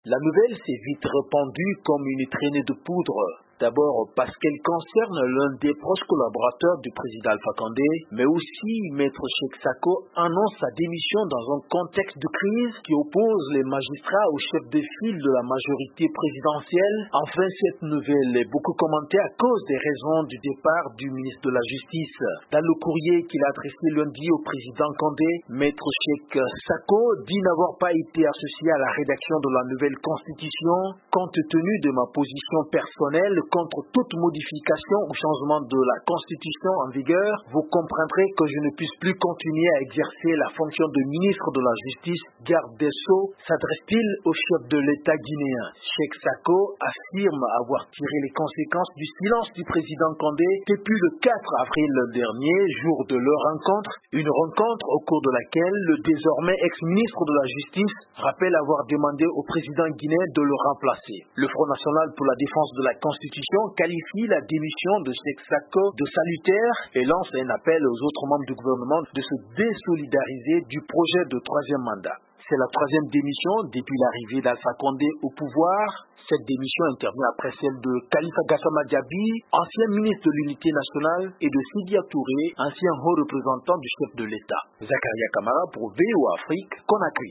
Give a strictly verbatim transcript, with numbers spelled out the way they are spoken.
La nouvelle s'est vite répandue comme une traînée de poudre. D'abord parce qu'elle concerne l'un des proches collaborateurs du président Alpha Condé, mais aussi Maître Cheikh Sako annonce sa démission dans un contexte de crise qui oppose les magistrats au chef de file de la majorité présidentielle. Enfin, cette nouvelle est beaucoup commentée à cause des raisons du départ du ministre de la Justice. Dans le courrier qu'il a adressé lundi au président Condé, Maître Cheikh Sako dit n'avoir pas été associé à la rédaction de la nouvelle constitution compte tenu de ma position personnelle contre toute modification ou changement de la Constitution en vigueur. Vous comprendrez que je ne puisse plus continuer à exercer la fonction de ministre de la Justice, garde des Sceaux, s'adresse-t-il au chef de l'État guinéen. Cheikh Sako affirme avoir tiré les conséquences du silence du président Condé depuis le quatre avril dernier, jour de leur rencontre, une rencontre au cours de laquelle le désormais ex-ministre de la Justice rappelle avoir demandé au président guinéen de le remplacer. Le Front National pour la Défense de la Constitution qualifie la démission de Cheikh Sako de salutaire et lance un appel aux autres membres du gouvernement de se désolidariser du projet de troisième mandat. C'est la troisième démission depuis l'arrivée d'Alpha Condé au pouvoir. Cette démission intervient après celle de Khalifa Gassama Diaby, ancien ministre de l'Unité nationale, et de Sidia Touré, ancien haut représentant du chef de l'État. Zakaria Kamara pour V O Afrique, Conakry.